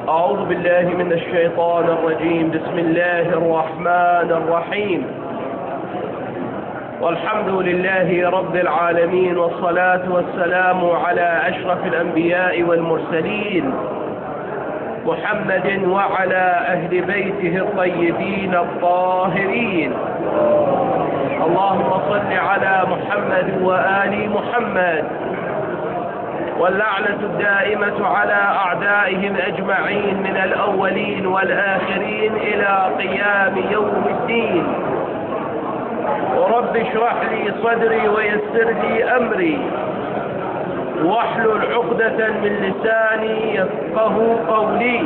أعوذ بالله من الشيطان الرجيم. بسم الله الرحمن الرحيم. والحمد لله رب العالمين، والصلاة والسلام على أشرف الأنبياء والمرسلين محمد وعلى أهل بيته الطيبين الطاهرين. اللهم صل على محمد وآل محمد، واللعنة الدائمة على أعدائهم أجمعين من الأولين والآخرين إلى قيام يوم الدين. ورب اشرح لي صدري ويسر لي أمري واحلل عقدة من لساني يفقه قولي.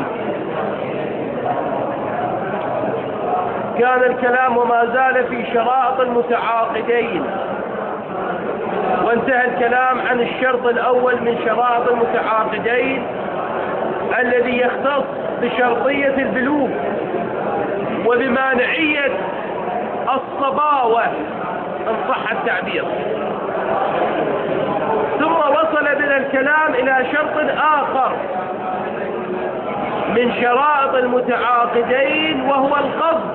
كان الكلام وما زال في شرائط المتعاقدين، وانتهى الكلام عن الشرط الأول من شرائط المتعاقدين الذي يختص بشرطية البلوغ وبمانعية الصباوة إن صح التعبير. ثم وصل بنا الكلام إلى شرط آخر من شرائط المتعاقدين، وهو القصد،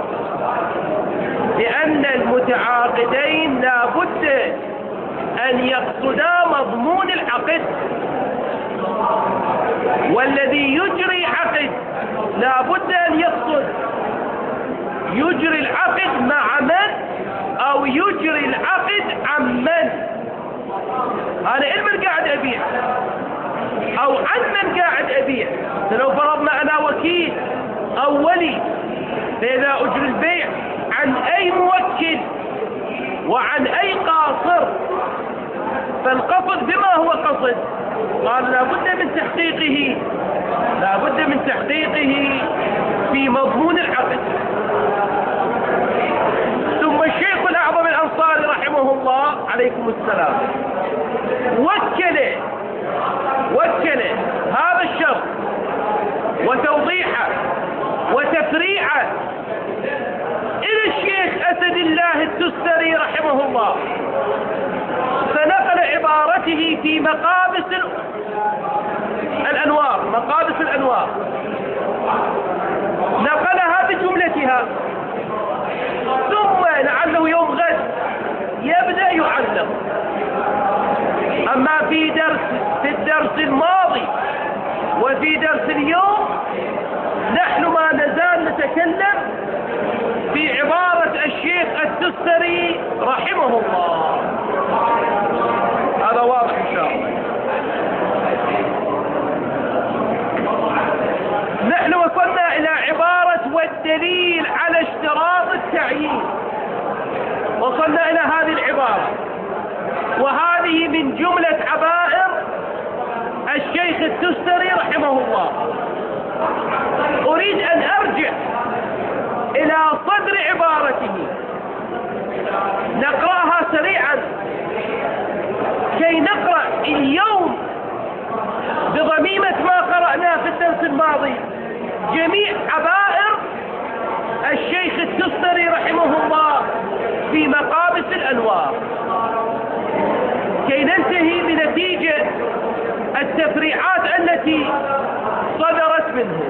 لأن المتعاقدين لا بد أن يقصدا مضمون العقد، والذي يجري عقد لا بد أن يقصد يجري العقد مع من أو يجري العقد عن من. أنا علم قاعد أبيع أو عن من قاعد أبيع. فلو فرضنا أنا وكيل أو ولي، فإذا أجري البيع عن أي موكل وعن أي قاصر، فالقصد بما هو قصد. قال لا بد من تحقيقه، لا بد من تحقيقه في مضمون العقد. ثم الشيخ الأعظم الأنصاري رحمه الله عليكم السلام وكل هذا الشرط وتوضيحه وتفريعه إلى الشيخ أسد الله التستري رحمه الله، فنقل عبارته في مقابس الأنوار، نقلها بجملتها، ثم لعله يوم غد يبدأ يعلق. أما في الدرس الماضي وفي درس اليوم نحن ما نزال نتكلم في عبارة الشيخ التستري رحمه الله. هذا واضح إن شاء الله. نحن وصلنا إلى عبارة والدليل على اشتراط التعيين، وصلنا إلى هذه العبارة، وهذه من جملة عبائر الشيخ التستري رحمه الله. أريد أن أرجع إلى صدر عبارته نقرأها سريعا كي نقرأ اليوم بضميمة ما قرأناه في الدرس الماضي جميع عبائر الشيخ التستري رحمه الله في مقابس الأنوار، كي ننتهي بنتيجة التفريعات التي صدرت منه.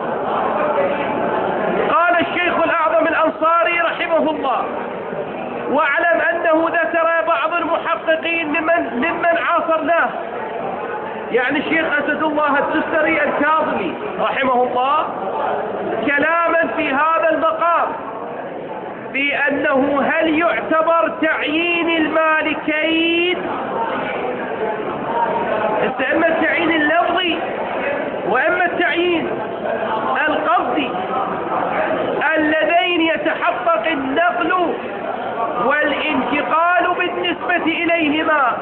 قال الشيخ الأعظم الأنصاري رحمه الله: واعلم أنه ذكر بعض المحققين ممن عاصرناه، يعني الشيخ أسد الله التستري الكاظمي رحمه الله، كلاما في هذا المقام بأنه هل يعتبر تعيين المالكين، إما التعيين اللفظي وإما التعيين القصدي، اللذين يتحقق النقل والانتقال بالنسبة إليهما،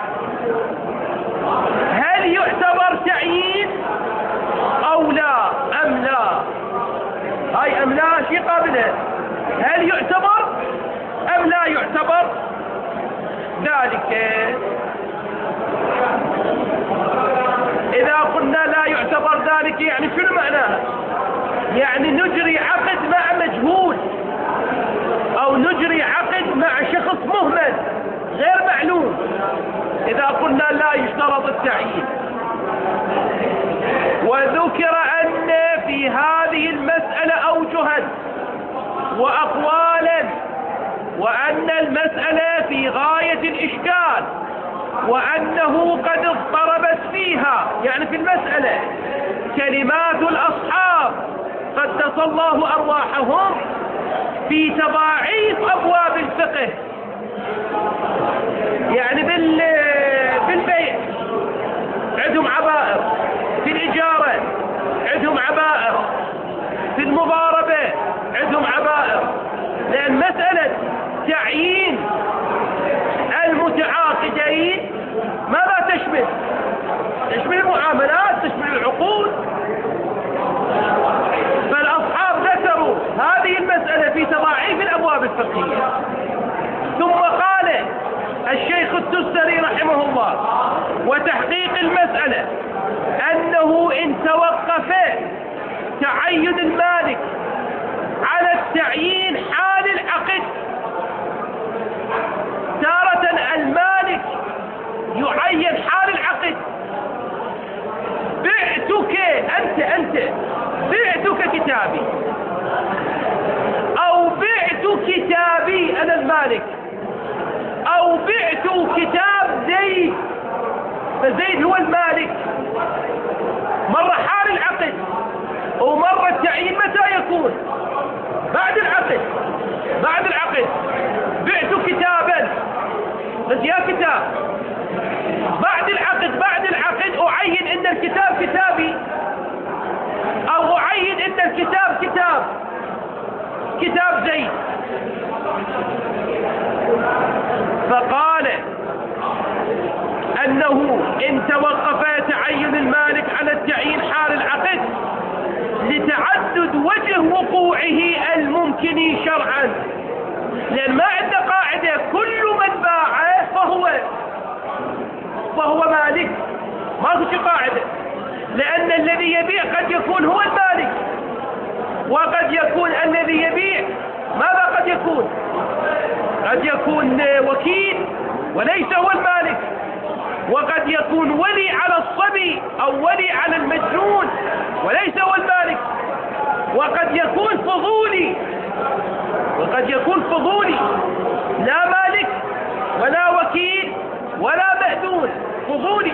هل يعتبر تعيين أو لا أم لا؟ هاي أم لا شيء قابله، هل يعتبر أم لا يعتبر ذلك؟ إذا قلنا لا يعتبر ذلك يعني شنو معناه؟ يعني نجري عقد مع مجهول، أو نجري عقد مع شخص مهمل غير معلوم. إذا قلنا لا يشترط التعيين، وذكر أن وأقوالا، وأن المسألة في غاية الإشكال، وأنه قد اضطربت فيها، يعني في المسألة كلمات الأصحاب قدس الله أرواحهم في تضاعيف أبواب الفقه. يعني بالبيع عندهم عبائر، في الإجارة عندهم عبائر، في المضاربة عندهم عبائر، لأن مسألة تعيين المتعاقدين ماذا تشمل؟ تشمل المعاملات، تشمل العقود. فالأصحاب ذكروا هذه المسألة في تضاعيف الأبواب الفقهية. ثم قال الشيخ التستري رحمه الله وتحقيق المسألة أنه إن توقف تعين المالك على التعيين حال العقد، تارة المالك يعين حال العقد، بعتك أنت بعتك كتابي، أو بعت كتابي أنا المالك، أو بعت كتاب زيد، فزيد هو المالك. مرة حال العقد، ومرة التعيين متى يكون؟ بعد العقد. بعد العقد بعت كتابا، بس يا كتاب بعد العقد. بعد العقد أعين إن الكتاب كتابي، أو أعين إن الكتاب كتاب زيد. فقال أنه إن توقف تعين المالك على التعيين حال العقد لتعدد وجه وقوعه الممكن شرعا، لأن ما عنده قاعدة كل من باع فهو مالك، ما في قاعدة، لأن الذي يبيع قد يكون هو المالك، وقد يكون الذي يبيع ماذا قد يكون؟ قد يكون وكيل وليس هو المالك، وقد يكون ولي على الصبي أو ولي على المجنون وليس هو المالك، وقد يكون فضولي لا مالك ولا وكيل ولا مأذون، فضولي.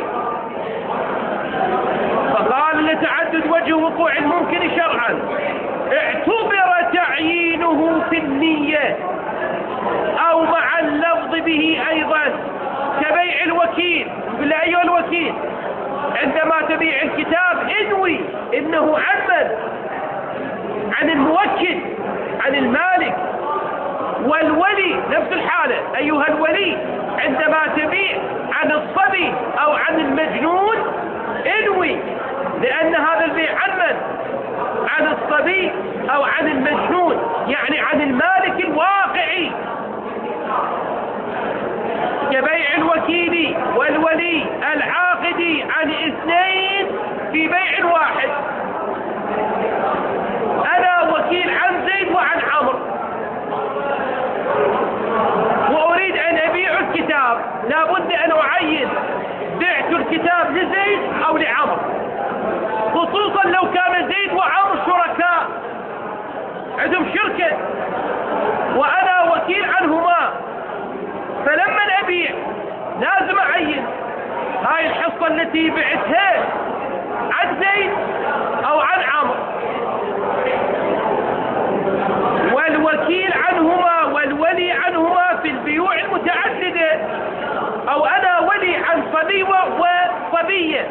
فقال لتعدد وجه وقوع الممكن شرعا اعتبر تعيينه في النية أو مع اللفظ به أيضا، كبيع الوكيل. بالله أيها الوكيل عندما تبيع الكتاب انوي إنه عن الموكل، عن المالك. والولي نفس الحالة، أيها الولي عندما تبيع عن الصبي أو عن المجنون انوي، لأن هذا البيع عن الصبي أو عن المجنون، يعني عن المالك الواقعي. كبيع الوكيل والولي العاقد عن اثنين في بيع واحد. أنا وكيل عن زيد وعن عمرو، وأريد أن أبيع الكتاب، لابد أن أعين بعت الكتاب لزيد أو لعمرو، خصوصا لو كان زيد وعمرو شركاء عندهم شركة وأنا وكيل عنهما. فلما أبيع لازم أعين هاي الحصة التي بعتها عن زيد أو عن عمرو، والوكيل عنهما والولي عنهما في البيوع المتعددة، أو أنا ولي عن صبي وصبية،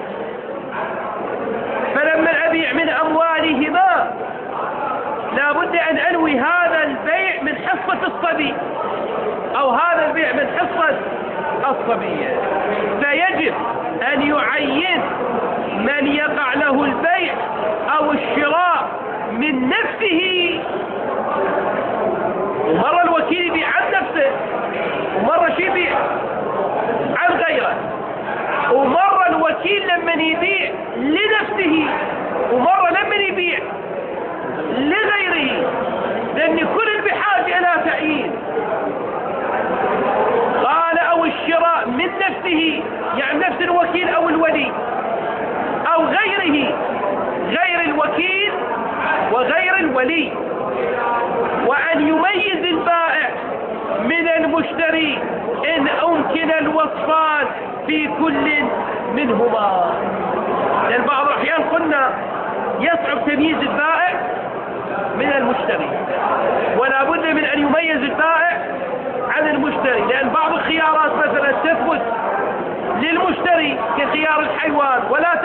فلما أبيع من أموالهما لابد أن أنوي هذا البيع من حصة الصبي أو هذا البيع من حصة الصبية. فيجب أن يعين من يقع له البيع أو الشراء من نفسه. ومرة الوكيل يبيع عن نفسه، ومرة يبيع عن غيره، ومرة الوكيل لما يبيع لنفسه، ومرة لما يبيع لغيره، لأن كل بحاجة إلى تعيين. قال أو الشراء من نفسه، يعني نفس الوكيل أو الولي، أو غيره، غير الوكيل وغير الولي، وأن الوصفان في كل منهما. لأن بعض الأحيان قلنا يصعب تمييز البائع من المشتري، ولا بد من أن يميز البائع عن المشتري، لأن بعض الخيارات مثلا تثبت للمشتري كخيار الحيوان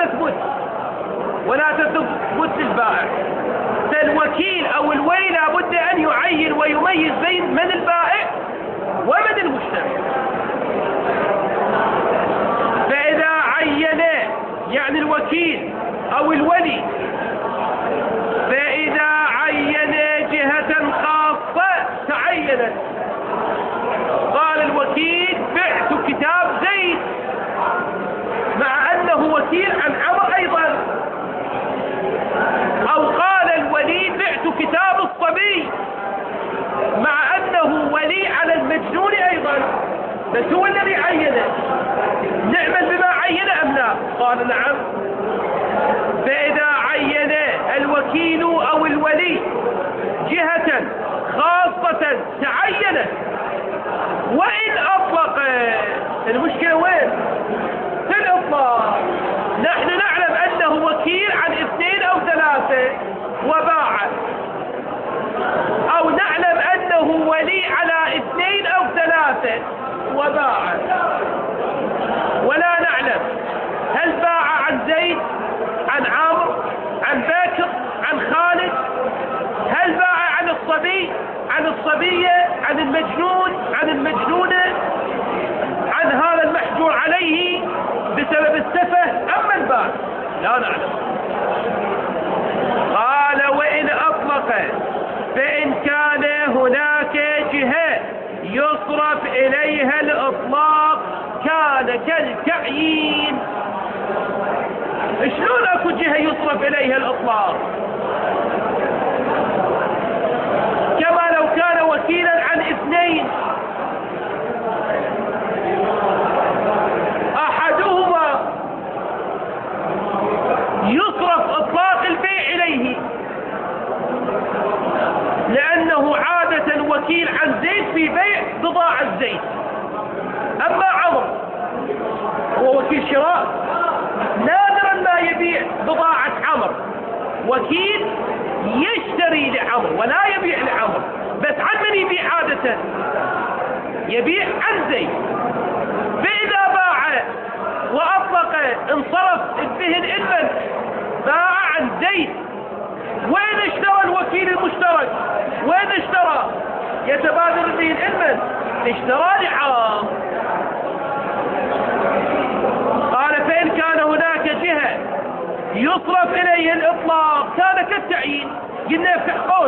ولا تثبت للبائع. فالوكيل أو الولي لا بد أن يعين ويميز بين من البائع ومن المشتري. فإذا عين يعني الوكيل أو الولي، فإذا عين جهة خاصة تعينت، قال الوكيل بعت كتاب زيد مع أنه وكيل عن عمر أيضا، أو قال الولي بعت كتاب الصبي مع أنه ولي على المجنون أيضا، بس هو الذي عينه، نعمل بما عين أم لا؟ قال نعم. فإذا عين الوكيل أو الولي جهة خاصة تعينت، وإن أطلق، المشكلة وين؟ في الإطلاق. نحن نعلم أنه وكيل عن 2 أو 3 وباع، أو نعلم أنه ولي على 2 أو 3 وباع، ولا نعلم هل باع عن زيد، عن عمرو، عن بكر، عن خالد، هل باع عن الصبي، عن الصبية، عن المجنون، عن المجنونة، عن هذا المحجور عليه بسبب السفه، أم من باع؟ لا نعلم. قال وإن أطلق، فإن كان هناك جهة يصرف إليها الإطلاق كان كالتعيين. شلون اكو جهة يصرف إليها الإطلاق؟ كما لو كان وكيلا عن 2، أحدهما يصرف إطلاق البيع إليه لأنه عادة وكيل عن زيد في بيع بضاعة زيد، أما عمرو هو وكيل شراء، نادرا ما يبيع بضاعة عمرو، وكيل يشتري لعمرو ولا يبيع لعمرو، بس عن من يبيع عادة؟ يبيع عن زيد. فإذا باع وأطلق انصرف الذهن إلمن باع عن زيد. وين اشترى الوكيل المشترك؟ وين اشترى؟ يتبادر الذهن إلمن اشترى لعمرو. قال فإن كان هناك جهة يصرف إليه الإطلاق كان كالتعيين. قلنا يفتح قوس،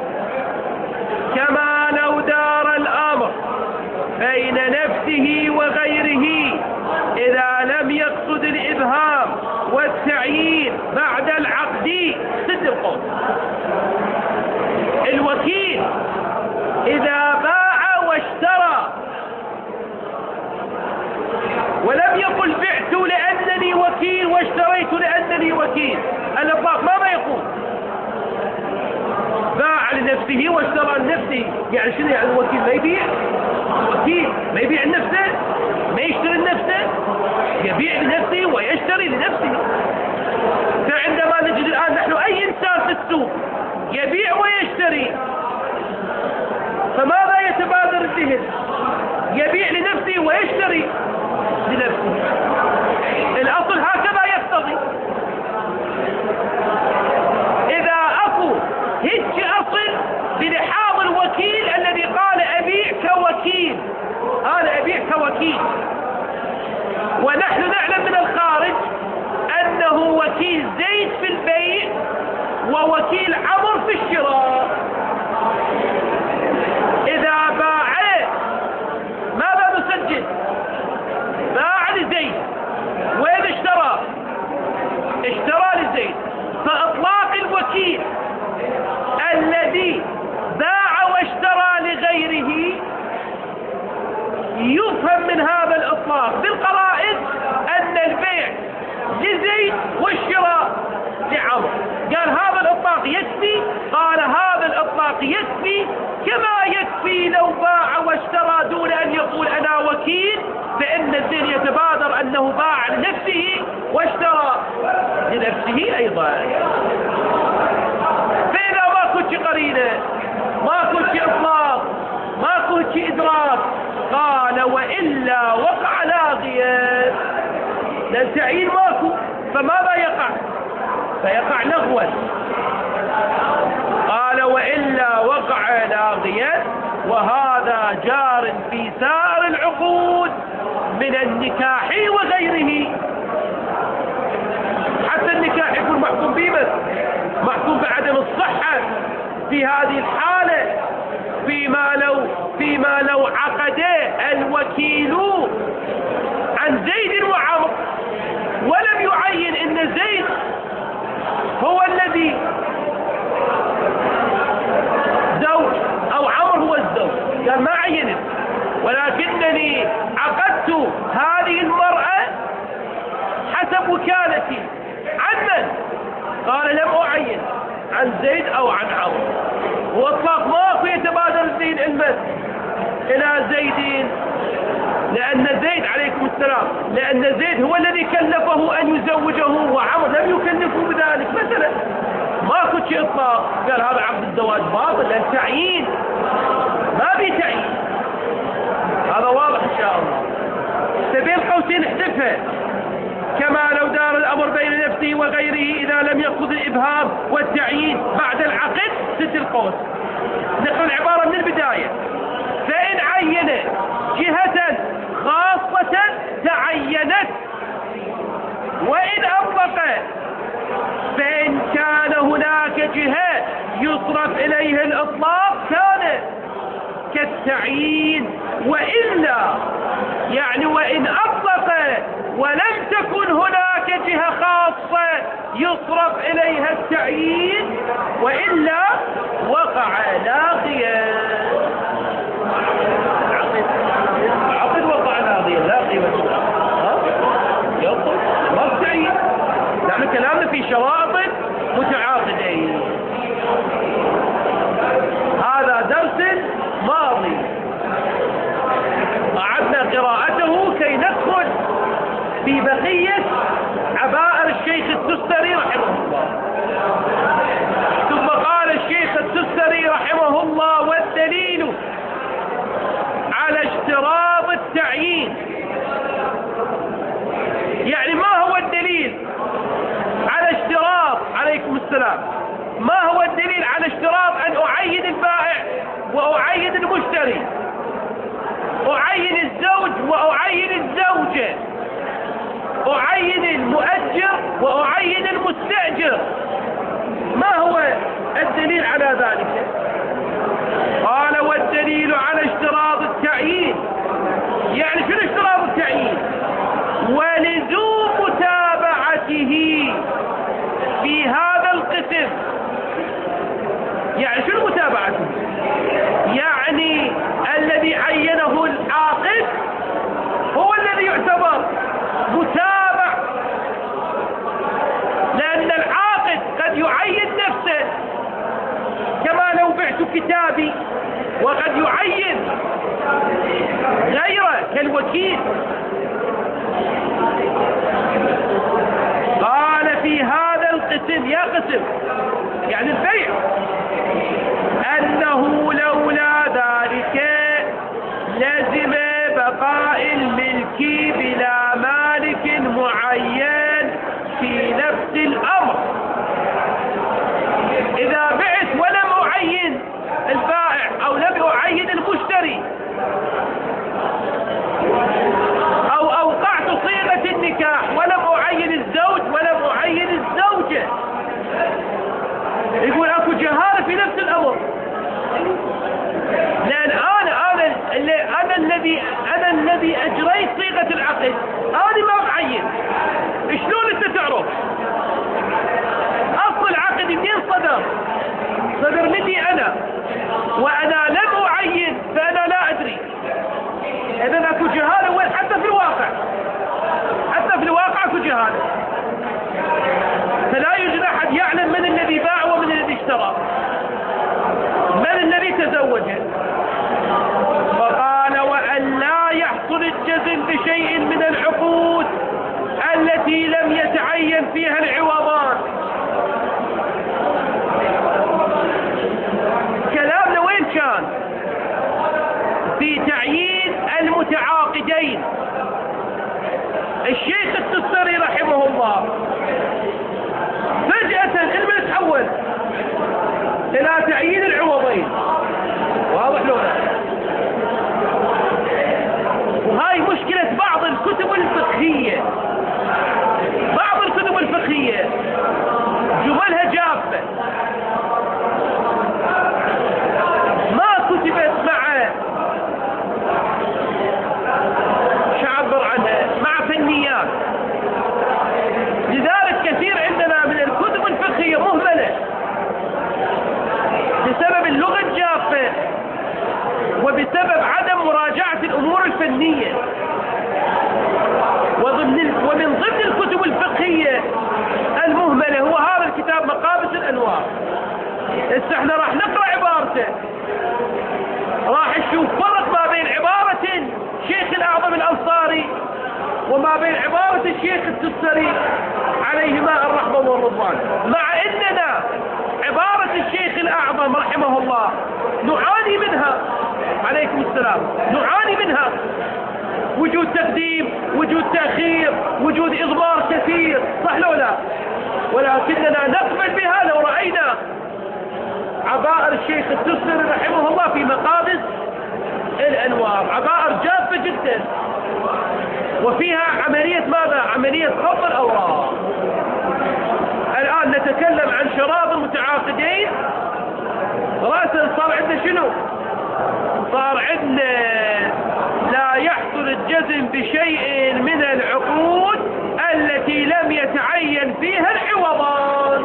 كما لو دار الأمر بين نفسه وغيره إذا لم يقصد الإبهام والتعيين بعد العقد. سد القول. الوكيل إذا باع واشترى ولم يقل بعت لأنني وكيل واشتريت لأنني وكيل، الإطلاق ماذا يقول؟ باع لنفسه واشترى لنفسه. يعني شنو يعني الوكيل ما يبيع؟ الوكيل ما يبيع لنفسه، ما يشتري لنفسه، يبيع لنفسه ويشتري لنفسه. فعندما نجد الآن نحن أي إنسان في السوق يبيع ويشتري، فماذا يتبادر الذهن؟ يبيع لنفسه ويشتري لنفسه. الأصل هكذا يقتضي. إذا أكو هيك أصل بلحاظ الوكيل الذي قال أبيع كوكيل، أنا أبيع كوكيل، ونحن نعلم من الخارج أنه وكيل زيد في البيع ووكيل عمرو في الشراء. إذا باع ماذا نسجل؟ باع لزيد. وين اشترى؟ اشترى لزيد. فإطلاق الوكيل الذي باع واشترى لغيره يفهم من هذا الإطلاق بالقرائن أن البيع لزيد والشراء لعمرو. قال هذا الإطلاق الإطلاق يكفي؟ قال هذا الإطلاق يكفي كما يكفي لو باع واشترى دون أن يقول أنا وكيل، فإن الذهن يتبادر أنه باع لنفسه واشترى لنفسه أيضا. فإذا ما كنت قرينة، ما كنت إطلاق، ما كنت إدراك، قال وإلا وقع لاغيا، لأن تعيين ماكو، فماذا يقع؟ فيقع لغوا. قال وإلا وقع لاغيا، وهذا جار في سائر العقود من النكاح وغيره. حتى النكاح يكون محكوم به بس محكوم بعدم الصحة في هذه الحالة، فيما لو عقد الوكيل عن زيد وعمر ولم يعين ان زيد هو الذي زوج او عمر هو الزوج، قال ما عينت، ولكنني عقدت هذه المرأة حسب وكالتي. عن من؟ قال لم أعين، عن زيد أو عن عمر. وإطلاق ماكو يتبادر الذهن إلى زيد، لأن زيد عليكم السلام، لأن زيد هو الذي كلفه أن يزوجه وعمر لم يكلفه بذلك مثلا. ماكو شيء إطلاق، قال هذا عقد الزواج باطل لأن تعيين، ما في تعيين. هذا واضح إن شاء الله. بين قوسين احذفها، كما لو دار الأمر بين نفسه وغيره إذا لم يأخذ الإبهام والتعيين بعد العقد. سد القوس، نقرأ العبارة من البداية. فإن عين جهة خاصة تعينت، وإن أطلق فإن كان هناك جهة يصرف إليها الإطلاق كان كالتعيين، وإلا يعني وإن أطلق ولم تكن هناك جهة خاصة يصرف إليها التعيين، وإلا وقع لاغيا. عقد وقع لاغيا لا قيمة له، يبطل ما التعيين. نحن كلامنا في شرائط متعاقدين. هذا درس ماضي أعدنا قراءته كي ندخل في بقية عبائر الشيخ التستري رحمه الله. ثم قال الشيخ التستري رحمه الله: والدليل على اشتراط التعيين. يعني ما هو الدليل على اشتراط، عليكم السلام، ما هو الدليل على اشتراط أن أعين البائع وأعين المشتري، أعين الزوج وأعين الزوجة، أعين المؤجر وأعين المستأجر؟ ما هو الدليل على ذلك؟ قال: والدليل على اشتراط التعيين. يعني شنو اشتراط التعيين؟ ولزوم متابعته في هذا القسم. يعني شنو متابعته؟ يعني الذي عينه العاقد هو الذي يعتبر متابع، لأن العاقد قد يعين نفسه كما لو بعت كتابي، وقد يعين غيره كالوكيل. قال: في هذا القسم، يا قسم يعني البيع، أنه لولا ذلك لزم بقاء الملك بلا مالك معين في نفس الأمر. إذا بعت ولم أعين البائع أو لم أعين المشتري، أو أوقعت صيغة النكاح ولم أعين الزوج ولم أعين الزوجة، يقول أكو جهالة في نفس الأمر. لأن أنا الذي أجريت صيغة العقد، أنا ما أعين. شلون أنت تعرف؟ أصل العقد منين صدر؟ صدر مني أنا، وأنا لم أعين، فأنا لا أدري. إذن أكو جهالة وين؟ حتى في الواقع، حتى في الواقع أكو جهالة. فلا يوجد أحد يعلم من الذي باع ومن الذي ترى من الذي تزوجه؟ فقال وأن لا يحصل الجزم بشيء من العقود التي لم يتعين فيها العوضان. كلامنا وين كان؟ في تعيين المتعاقدين. الشيخ التستري رحمه الله فجأة المن تحول إلى تعيين العوضين. واضح لولا؟ وهاي مشكلة بعض الكتب الفقهية. بعض الكتب الفقهية جملها جافة، ما كتبت مع شعبر عنها مع فنيات. لذلك كثير عندنا من الكتب الفقهية مهملة بسبب اللغة الجافة وبسبب عدم مراجعة الأمور الفنية. ومن ضمن الكتب الفقهية المهملة هو هذا الكتاب مقابس الأنوار. احنا راح نقرأ عبارته، راح نشوف فرق ما بين عبارة الشيخ الأعظم الأنصاري وما بين عبارة الشيخ التستري عليهما الرحمة والرضوان، مع أننا عبارة الشيخ الأعظم رحمه الله نعاني منها، عليكم السلام، نعاني منها، وجود تقديم، وجود تأخير، وجود إضمار كثير، صح لو لا؟ ولكننا نقبل بها لو رأينا عبائر الشيخ التستري رحمه الله في مقابس الأنوار. عبائر جافة جدا وفيها عملية ماذا؟ عملية خط الأوراق. الآن نتكلم عن شراب المتعاقدين، رأسا صار عندنا شنو؟ صار عندنا لا يحصل الجزم بشيء من العقود التي لم يتعين فيها العوضان،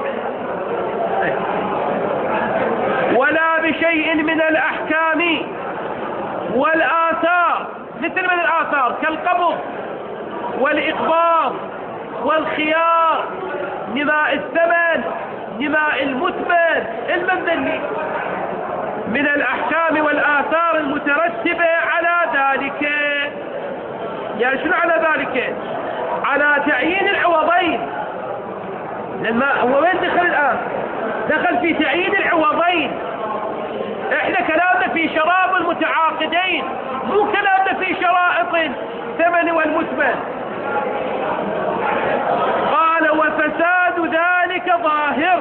ولا بشيء من الأحكام والآثار. مثل من الآثار كالقبض والإقباض والخيار، نماء الثمن، نماء المثمن، المبني، من الأحكام والآثار المترتبة على ذلك. يعني شنو على ذلك؟ على تعيين العوضين. لما هو وين دخل الآن؟ دخل في تعيين العوضين. احنا كلامنا في شراب المتعاقدين، مو كلامنا في شرائط الثمن والمثمن. قال وفساد ذلك ظاهر.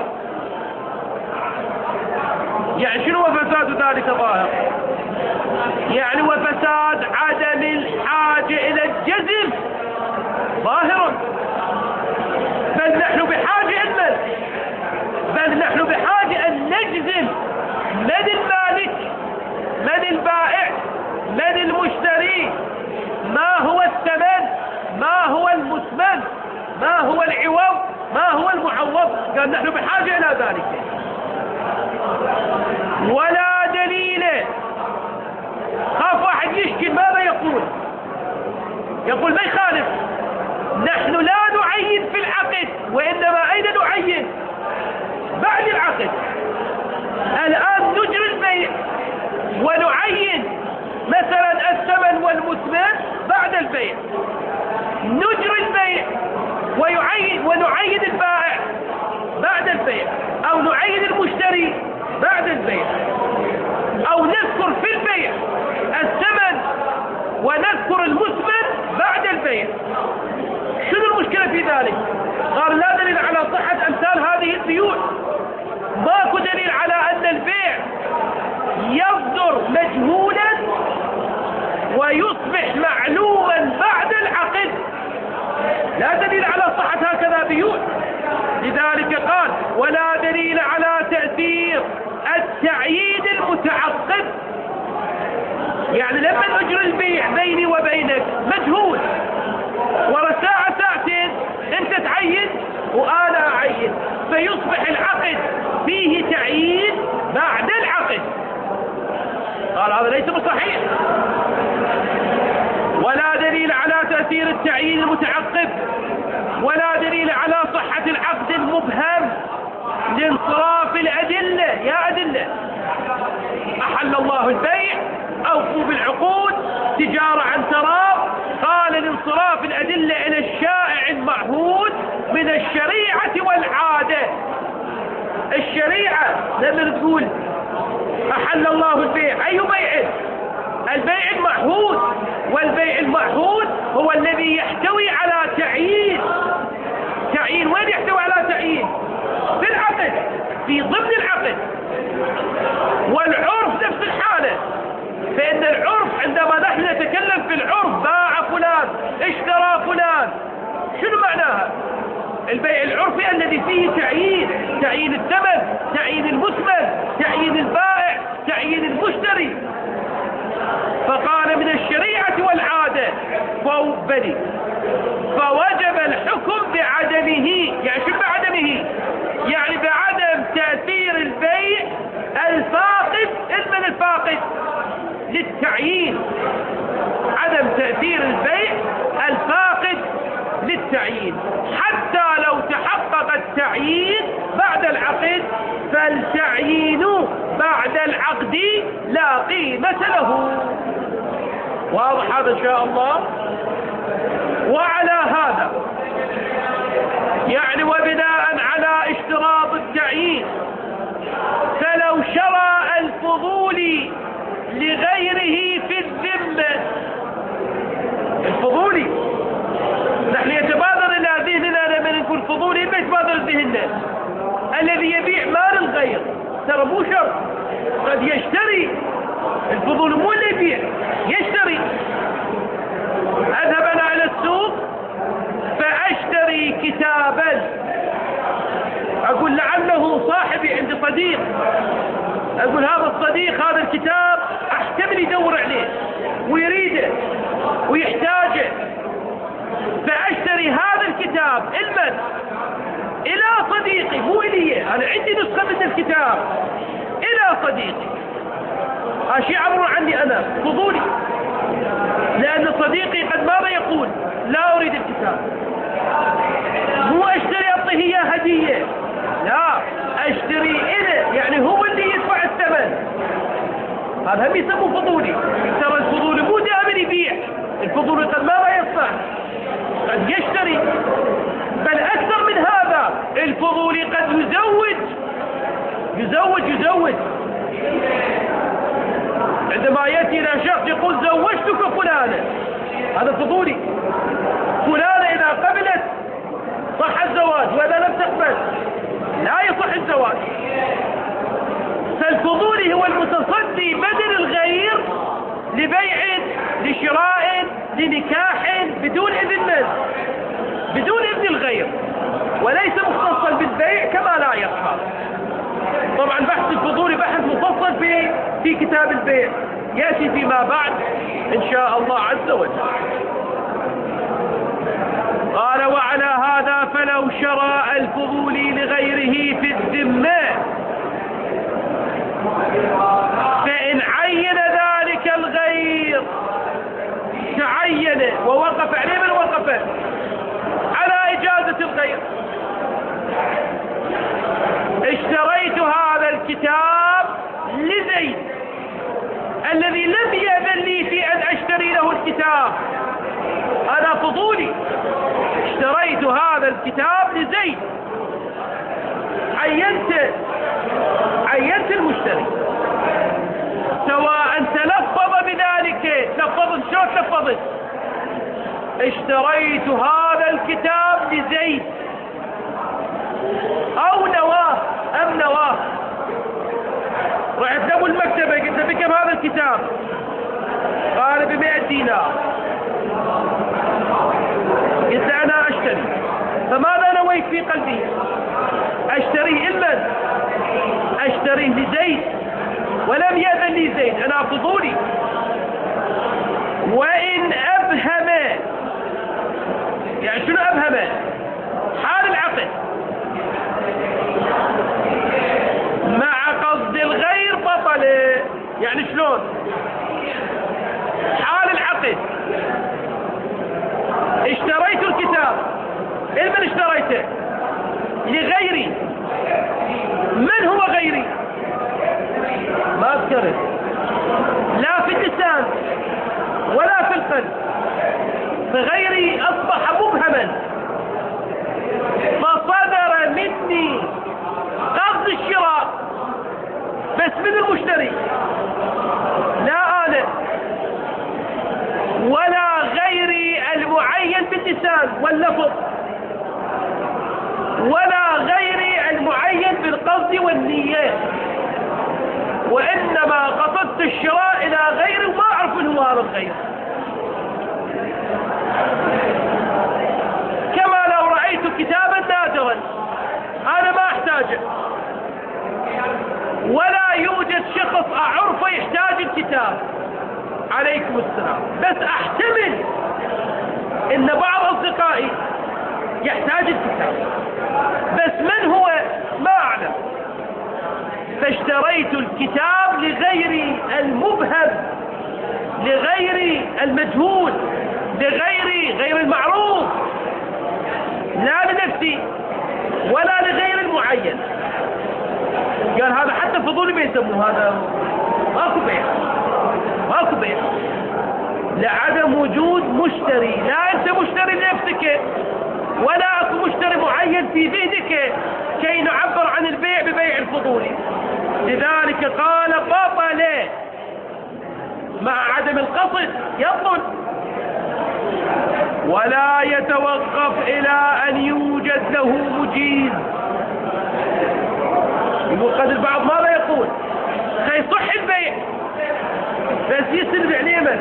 يعني شنو وفساد ذلك ظاهر؟ يعني وفساد عدم الحاجة إلى الجزم ظاهر. بل نحن بحاجة إلى بل نحن بحاجة أن نجزم من المالك، من البائع، من المشتري، ما هو الثمن، ما هو المثمن، ما هو العوض، ما هو المعوض. قال نحن بحاجة إلى ذلك. ولا دليل. خاف واحد يشكي ماذا يقول؟ يقول ما يخالف، نحن لا نعين في العقد، وإنما أين نعين؟ بعد العقد. الآن نجري البيع ونعين مثلا الثمن والمثمن بعد البيع. نجري البيع ونعين البائع بعد البيع، أو نعين المشتري بعد البيع، أو نذكر في البيع الثمن ونذكر المثمن بعد البيع. شنو المشكلة في ذلك؟ قال لا دليل على صحة أمثال هذه البيوع. ماكو دليل على أن البيع يصدر مجهولا ويصبح معلوما بعد العقد. لا دليل على صحة هكذا بيوع. لذلك قال ولا دليل على تأثير التعيين المتعقد. يعني لما أجري البيع بيني وبينك مجهول، ورا ساعة ساعتين أنت تعين وأنا أعين، فيصبح العقد فيه تعيين بعد العقد. قال هذا ليس بصحيح. ولا دليل على تأثير التعيين المتعقب، ولا دليل على صحة العقد المبهم لانصراف الأدلة وقفوا بالعقود تجارة عن تراب. قال الانصراف الأدلة إلى الشائع المعهود من الشريعة والعادة. الشريعة لما تقول أحل الله البيع، أي بيع؟ البيع المعهود، والبيع المعهود هو الذي يحتوي على تعيين. تعيين وين يحتوي على تعيين؟ في العقد، في ضمن العقد. والعرف نفس الحالة، فإن العرف عندما نحن نتكلم في العرف باع فلان اشترى فلان، شنو معناها؟ البيع العرفي الذي فيه تعيين، تعيين الثمن، تعيين المثمن، تعيين البائع، تعيين المشتري. فقال من الشريعة والعادة بني، فوجب الحكم بعدمه. يعني شو بعدمه؟ يعني بعدم تأثير البيع الفاقد. من الفاقد للتعيين، عدم تأثير البيع الفاقد للتعيين. حتى لو تحقق التعيين بعد العقد، فالتعيين بعد العقد لا قيمة له. واضح هذا إن شاء الله؟ وعلى هذا يعني وبناء على اشتراط التعيين، فلو شرى الفضولي لغيره في الذمة، الفضولي نحن يتبادر إلى ذهننا لما نقول فضولي، ما يتبادر ذهننا الذي يبيع مال الغير. ترى مو شرط، قد يشتري. الفضول مو اللي يبيع، يشتري. أذهب أنا إلى السوق فأشتري كتابا، أقول لعله صاحبي عند صديق، أقول هذا الصديق هذا الكتاب أحتمل يدور عليه ويريده ويحتاجه، فأشتري هذا الكتاب المن إلى صديقي، مو إلي أنا، عندي نسخة من الكتاب إلى صديقي. هالشيء عبر عني أنا فضولي، لأن صديقي قد ماذا يقول؟ لا أريد الكتاب. مو أشتري أعطيه إياه هدية، لا، أشتري إله، يعني هو اللي يدفع الثمن. هذا هم يسموه فضولي. ترى الفضولي مو دائما يبيع، الفضولي قد ماذا يصنع؟ قد يشتري، بل أكثر من هذا، الفضولي قد يزوج. عندما يأتي إلى شخص يقول زوجتك فلانة، هذا فضولي. فلانة إذا قبلت صح الزواج، وإذا لم تقبل لا يصح الزواج. فالفضولي هو المتصدي بدل الغير لبيع، لشراء، لنكاح بدون إذن من؟ بدون إذن الغير، وليس مختصا بالبيع كما لا يخفى. طبعا بحث الفضولي بحث مفصل في كتاب البيع، يأتي فيما بعد إن شاء الله عز وجل. قال وعلى هذا فلو شرى الفضولي لغيره في الذمة، فإن عين ذلك الغير، تعين ووقف عليه، من وقف على إجازة الغير، اشتريت هذا الكتاب لزيد الذي لم يأذن لي في أن أشتري له الكتاب، أنا فضولي، اشتريت هذا الكتاب لزيد، عينت المشتري، سواء تلفظ بذلك، لفظت شو تلفظت؟ اشتريت هذا الكتاب لزيد، أو نواه أم نواه. رحت له المكتبة قلت له بكم هذا الكتاب؟ قال ب100 دينار. قلت له أنا أشتري، فماذا نويت في قلبي؟ أشتريه لمن؟ أشتريه لزيد، ولم يأذن لي زيد، أنا فضولي. وإن أبهم، يعني شنو أبهم؟ حال العقد مع قصد الغير بطل. يعني شلون؟ حال العقد اشتريت الكتاب، لمن اشتريته؟ لغيري. من هو غيري؟ ما اذكره. لا في اللسان ولا في القلب، فغيري أصبح مبهما، فصدر مني قصد الشراء بس من المشتري، لا أنا ولا غيري المعين باللسان واللفظ، ولا غيري المعين بالقصد والنية، وإنما قصدت الشراء إلى غيري وما أعرف من هو هذا الغير. كما لو رأيت كتابا نادرا أنا ما أحتاجه، ولا يوجد شخص أعرفه يحتاج الكتاب، عليكم السلام، بس أحتمل إن بعض أصدقائي يحتاج الكتاب، بس من هو ما أعلم، فاشتريت الكتاب لغيري المبهم، لغيري المجهول، لغيري غير المعروف، لا لنفسي ولا لغير المعين. قال هذا حتى فضولي بيسموه، هذا ماكو بيع، ماكو بيع، لعدم وجود مشتري. لا انت مشتري لنفسك ولا اكو مشتري معين في ذهنك كي نعبر عن البيع ببيع الفضولي. لذلك قال بطل مع عدم القصد يبطل. ولا يتوقف إلى أن يوجد له مجيز. يقول قد البعض ماذا يقول؟ يصح البيع بس يسلم عليه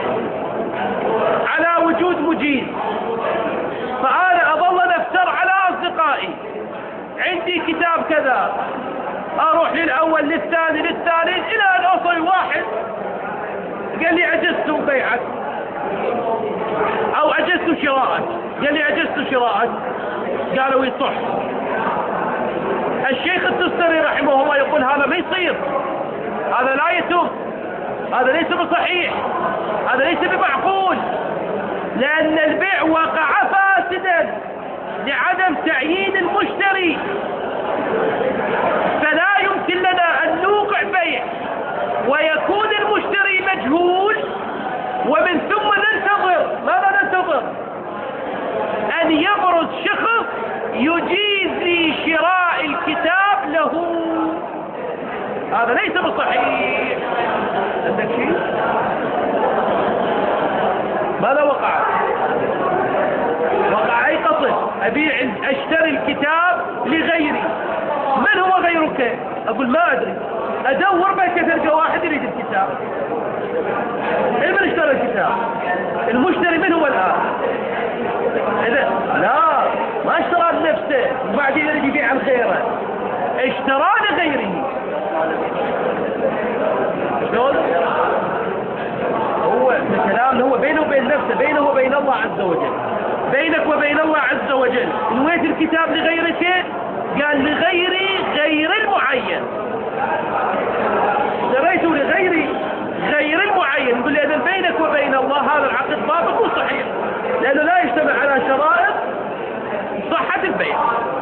على وجود مجيز. فأنا أظل أفتر على أصدقائي، عندي كتاب كذا، أروح للأول للثاني للثالث إلى أن أصل واحد قال لي عجزت بيعك أو عجزت شراءك، قال لي عجزت شراءك، قالوا يصح. الشيخ التستري رحمه الله يقول هذا ما يصير، هذا لا يتم، هذا ليس بصحيح، هذا ليس بمعقول، لأن البيع وقع فاسدا لعدم تعيين المشتري، فلا يمكن لنا أن نوقع بيع ويكون المشتري مجهول ومن ثم ننتظر. ماذا ننتظر؟ أن يبرز شخص يجيز لي شراء الكتاب له، هذا ليس بصحيح. عندك شيء؟ ماذا وقع؟ وقع أي قصد، أشتري الكتاب لغيري. من هو غيرك؟ أقول ما أدري، أدور بك تلقى واحد يريد الكتاب. من اشترى الكتاب؟ المشتري من هو الآن؟ إذا لا، ما اشترى لنفسه وبعدين يريد يبيع عن غيره، اشترى لغيره. شلون؟ هو الكلام هو بينه وبين نفسه، بينه وبين الله عز وجل، بينك وبين الله عز وجل. نويت الكتاب لغيرك، قال لغيري غير المعين، اشتريته لغيري غير المعين، نقول لي إذا بينك وبين الله هذا العقد ضابط وصحيح، لأنه لا يجتمع على شرائط صحة البيع.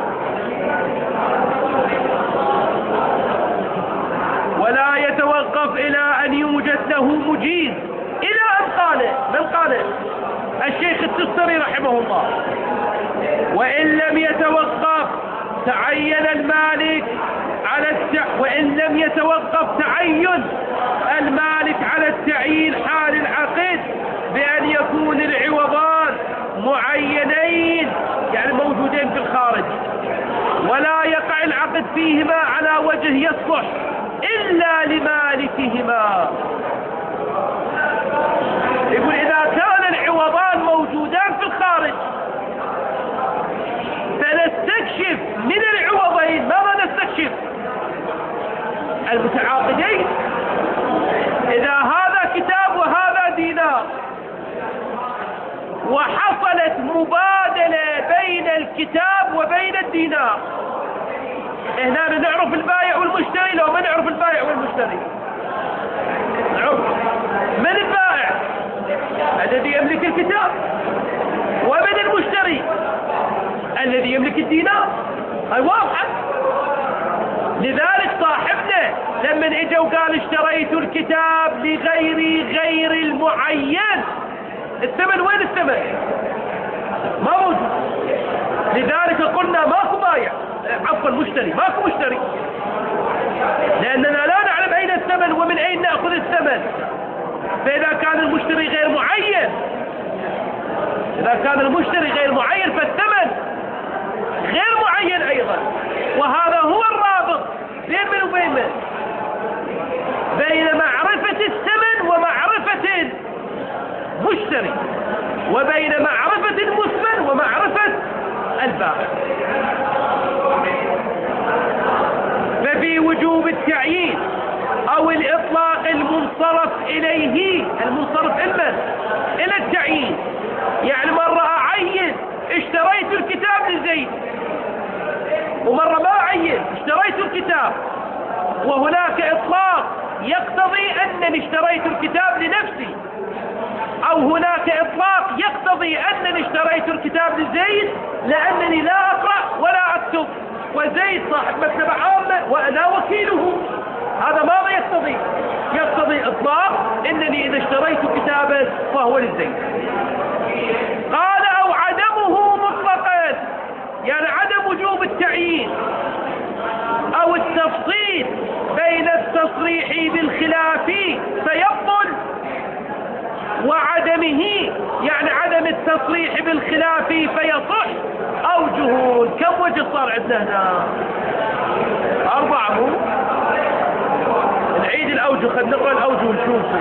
ولا يتوقف إلى أن يوجد له مجيز، إلى أن قال من قال؟ الشيخ التستري رحمه الله. وإن لم يتوقف تعين المالك على وإن لم يتوقف تعين المالك على التعيين حال العقد بأن يكون العوضان معينين، يعني موجودين في الخارج، ولا يقع العقد فيهما على وجه يصلح إلا لمالكهما. يقول إذا كان العوضان موجودان في الخارج فنستكشف من العوضين. ماذا نستكشف؟ المتعاقدين، إذا هذا كتاب وهذا دينار وحصلت مبادلة بين الكتاب وبين الدينار، هنا نعرف البائع والمشتري. لو ما نعرف البائع والمشتري نعرف من البائع الذي يملك الكتاب، ومن المشتري الذي يملك الدينار. هاي واضحة. لذلك صاحبنا لما اجا وقال اشتريت الكتاب غير المعين، الثمن وين الثمن؟ ما موجود. لذلك قلنا ماكو بايع، عفوا مشتري، ماكو مشتري، لأننا لا نعلم أين الثمن ومن أين نأخذ الثمن. فإذا كان المشتري غير معين، إذا كان المشتري غير معين فالثمن غير معين أيضا. وهذا هو الرابط بين من وبين من، بين معرفة الثمن ومعرفة المشتري، وبين معرفة المثمن ومعرفة البائع. ففي وجوب التعيين أو الإطلاق المنصرف إليه، المنصرف إلى التعيين. يعني مرة أعين اشتريت الكتاب لزيد، ومرة ما أعين اشتريت الكتاب، وهناك إطلاق يقتضي أنني اشتريت الكتاب لنفسي، أو هناك إطلاق يقتضي أنني اشتريت الكتاب لزيد لأنني لا أقرأ ولا أكتب، وزيد صاحب مكتبة عامة وأنا وكيله. هذا ماذا يقتضي؟ يقتضي إطلاق أنني إذا اشتريت كتابا فهو للزيد. قال أو عدمه مطلقا، يعني عدم وجوب التعيين أو التفصيل بين التصريح بالخلاف فيبطل، وعدمه يعني عدم التصريح بالخلاف فيصح. أوجه كم وجه صار عندنا هنا؟ 4. نعيد الأوجه، خلينا نقرأ الأوجه ونشوفه.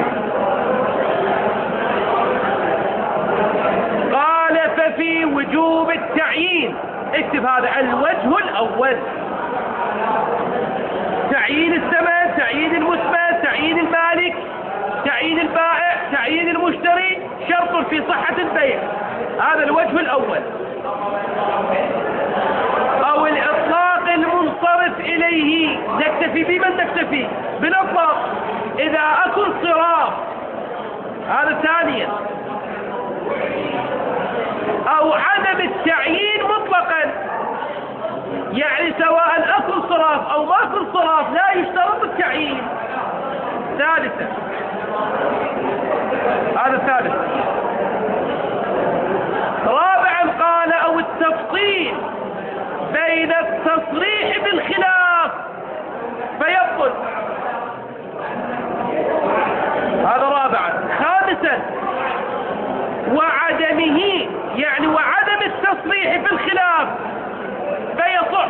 قال ففي وجوب التعيين، اكتب هذا الوجه الأول: تعيين الثمن، تعيين المثمن، تعيين المالك، تعيين البائع، تعيين المشتري، شرط في صحة البيع. هذا الوجه الأول. أو الإطلاق المنصرف إليه، نكتفي بمن نكتفي؟ بالإطلاق. إذا أكو انصراف، هذا ثانيا. أو عدم التعيين مطلقا، يعني سواء أكو انصراف أو ما أكو انصراف لا يشترط التعيين. ثالثا، هذا ثالث. رابعا قال أو التفصيل بين التصريح بالخلاف فيبطل، هذا رابعا. خامسا وعدمه، يعني وعدم التصريح بالخلاف فيصح.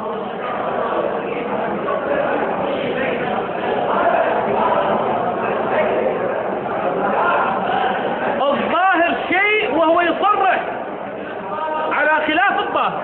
الظاهر شيء وهو يصرح على خلاف الظاهر.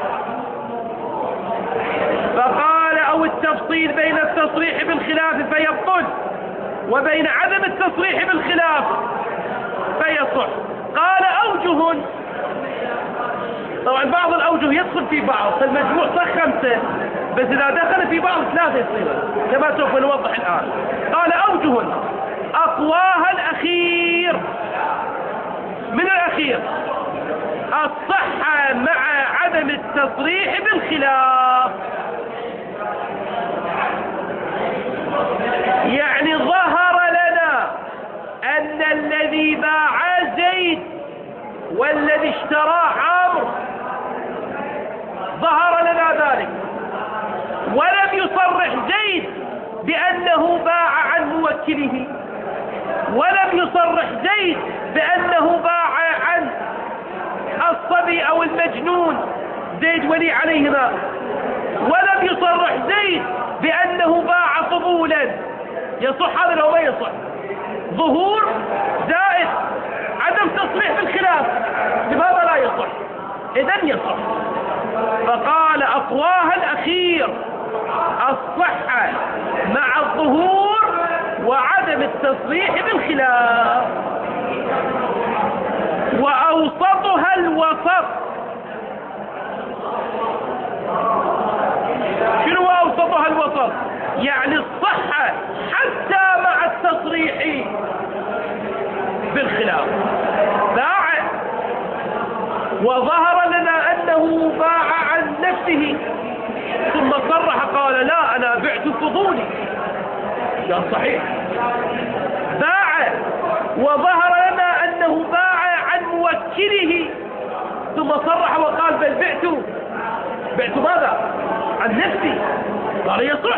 فقال أو التفصيل بين التصريح بالخلاف فيبطل، وبين عدم التصريح بالخلاف فيصح. قال أوجه، طبعا بعض الأوجه يدخل في بعض، فالمجموع صح 5، بس إذا دخل في بعض 3 يصير كما سوف نوضح الآن. قال أوجه أقواها الأخير، من الأخير الصحة مع عدم التصريح بالخلاف. يعني ظهر لنا أن الذي باع زيد والذي اشترى عمرو، ظهر لنا ذلك، ولم يصرح زيد بأنه باع عن موكله، ولم يصرح زيد بأنه باع عن الصبي أو المجنون زيد ولي عليهما، ولم يصرح زيد بأنه باع فضولا. يصح هذا أو ما يصح؟ ظهور زائد عدم تصريح بالخلاف، لماذا لا يصح؟ إذن يصح. فقال أقواها الأخير الصحة مع الظهور وعدم التصريح بالخلاف. وأوسطها الوسط. شنو أوسطها الوسط؟ يعني الصحة حتى مع التصريح بالخلاف. باع وظهر لنا أنه باع عن نفسه، ثم صرح قال لا أنا بعت فضولي، قال صحيح. باع وظهر لنا أنه باع عن موكله ثم صرح وقال بل بعت ماذا؟ عن نفسي. قال يصح.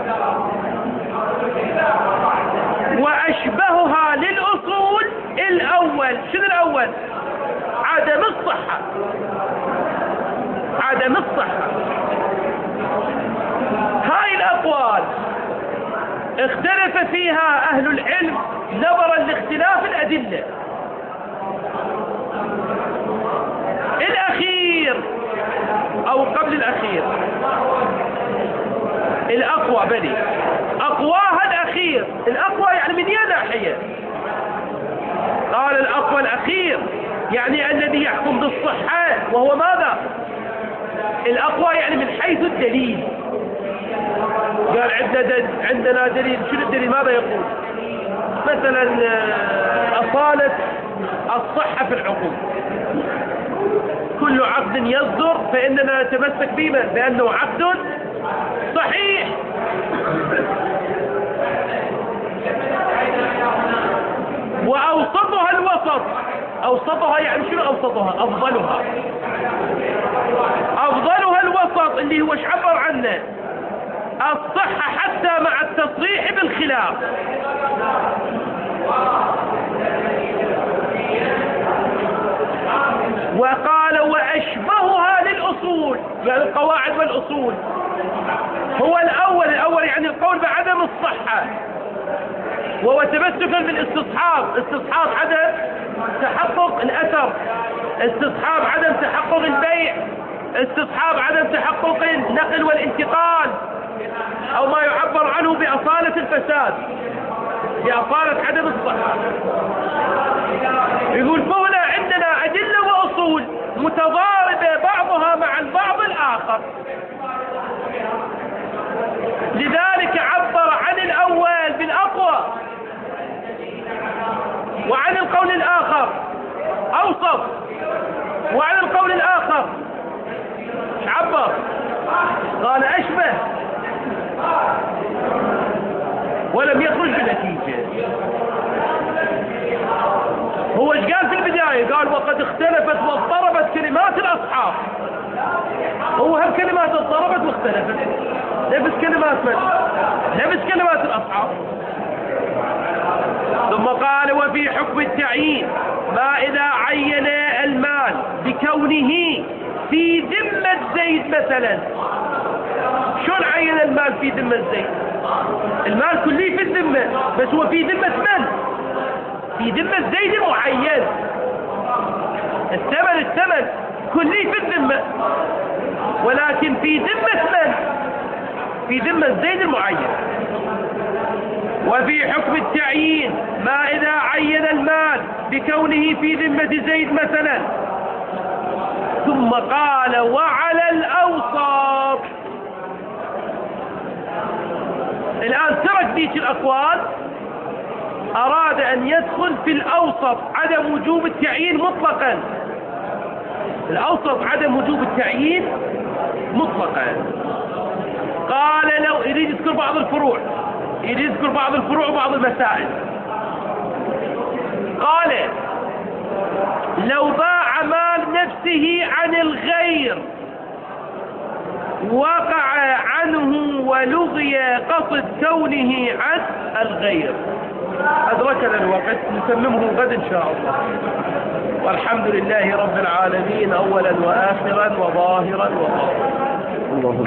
وأشبهها للأصول الأول. شنو الأول؟ عدم الصحة. هاي الأقوال اختلف فيها أهل العلم نظرا لاختلاف الأدلة. الأخير أو قبل الأخير الأقوى بني أقواها الأخير. الأقوى يعني من أي ناحية؟ قال الأقوى الأخير يعني الذي يحكم بالصحة، وهو ماذا؟ الأقوى يعني من حيث الدليل. قال عندنا دليل. شنو الدليل؟ ماذا يقول؟ مثلا أصالة الصحة في العقود. كل عقد يصدر فإننا نتمسك بأنه عقد صحيح. وأوسطها الوسط. أوسطها يعني شنو أوسطها؟ أفضلها الوسط اللي هو ايش عبر عنه؟ الصحة حتى مع التصريح بالخلاف. وقال وأشبهها للأصول، يعني القواعد والأصول. هو الأول يعني القول بعدم الصحة، وهو تمسكا بالاستصحاب. استصحاب عدم تحقق الأثر، استصحاب عدم تحقق البيع، استصحاب عدم تحقق النقل والانتقال، أو ما يعبر عنه بأصالة الفساد، بأصالة عدم الصحة. يقول فهنا عندنا أدلة وأصول متضاربة بعضها مع البعض الآخر، لذلك عبر عن الأول بالأقوى، وعن القول الآخر أوسط، وعن القول الآخر عبر قال أشبه، ولم يخرج بنتيجة. هو ايش قال في البداية؟ قال وقد اختلفت واضطربت كلمات الأصحاب. هو هم كلمات اضطربت واختلفت، نفس كلمات الأصحاب. ثم قال وفي حكم التعيين ما إذا عين المال بكونه في ذمة زيد مثلا. شلون عين المال في ذمة زيد؟ المال كله في الذمة، بس هو في ذمة من؟ في ذمة زيد معين. الثمن كله في الذمة، ولكن في ذمة من؟ في ذمة زيد المعين. وفي حكم التعيين ما إذا عين المال بكونه في ذمة زيد مثلا. ثم قال وعلى الأوسط. الآن ترك ذيك الأقوال، أراد أن يدخل في الأوسط عدم وجوب التعيين مطلقا. الأوسط عدم وجوب التعيين مطلقا. قال لو يريد يذكر بعض الفروع وبعض المسائل. قال لو باع مال نفسه عن الغير وقع عنه ولغي قصد كونه عن الغير. أدركنا الوقت، نتممه غد إن شاء الله. والحمد لله رب العالمين أولا وآخرا وظاهرا وباطنا.